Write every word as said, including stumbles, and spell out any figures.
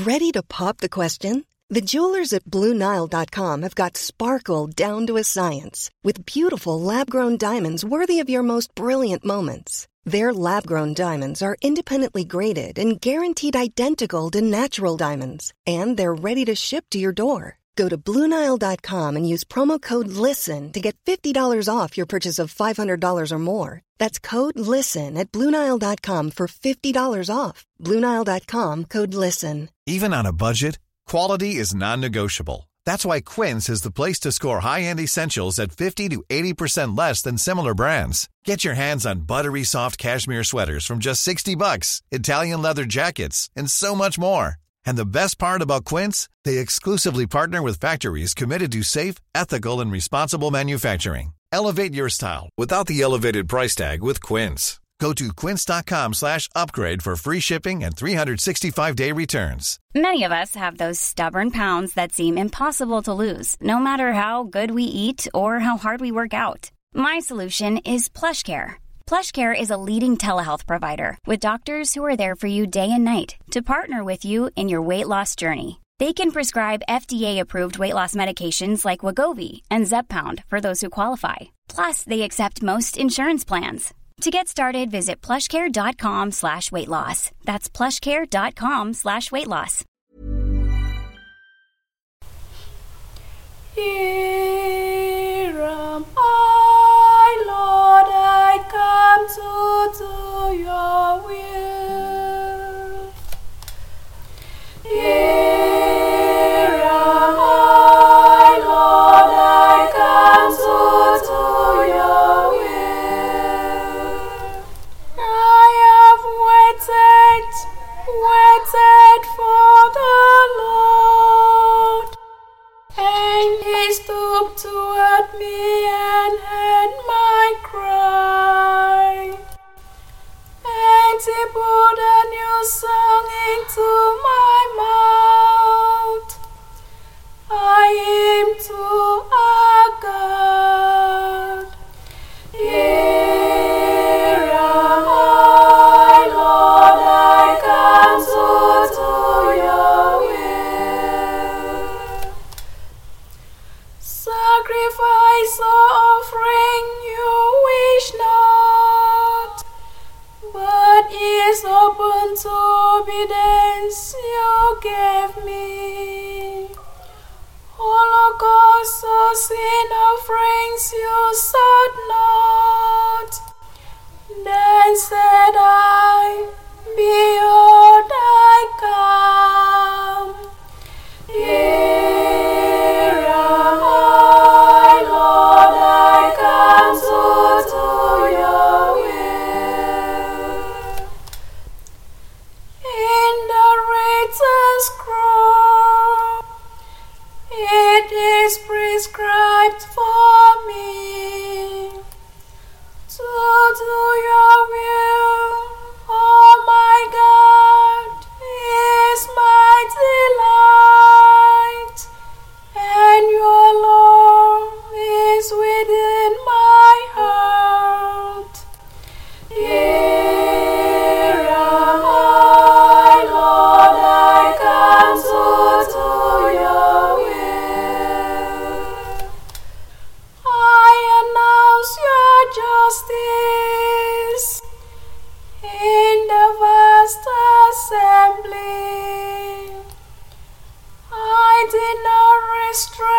Ready to pop the question? The jewelers at Blue Nile dot com have got sparkle down to a science with beautiful lab-grown diamonds worthy of your most brilliant moments. Their lab-grown diamonds are independently graded and guaranteed identical to natural diamonds, and they're ready to ship to your door. Go to Blue Nile dot com and use promo code LISTEN to get fifty dollars off your purchase of five hundred dollars or more. That's code LISTEN at Blue Nile dot com for fifty dollars off. Blue Nile dot com, code LISTEN. Even on a budget, quality is non-negotiable. That's why Quince is the place to score high-end essentials at fifty to eighty percent less than similar brands. Get your hands on buttery soft cashmere sweaters from just sixty bucks, Italian leather jackets, and so much more. And the best part about Quince, they exclusively partner with factories committed to safe, ethical, and responsible manufacturing. Elevate your style without the elevated price tag with Quince. Go to quince dot com slash upgrade for free shipping and three sixty-five day returns. Many of us have those stubborn pounds that seem impossible to lose, no matter how good we eat or how hard we work out. My solution is PlushCare. PlushCare is a leading telehealth provider with doctors who are there for you day and night to partner with you in your weight loss journey. They can prescribe F D A-approved weight loss medications like Wegovy and Zepbound for those who qualify. Plus, they accept most insurance plans. To get started, visit plushcare.com slash weight loss. That's plushcare.com slash weight loss. Here am I, Lord, I come to do your will. Here am I, Lord, I come to do your will. I have waited, waited for the Lord, and he stooped toward me and heard my cry, and he put a new song into my mouth, a hymn to our God. Here am I, Lord, I come to do your will. Sacrifice or offering you wish not, but is open to obedience you gave me. Holocaust or sin offerings you sought not. Then said I, behold, I come. Here am I, Lord, I come to do your will. In the written scroll, it is prescribed for me to do your will. Oh my God, is my delight, and your law is within my heart. Here am I, Lord, I come to do your will. I announce your justice in the vast assembly. I did not restrain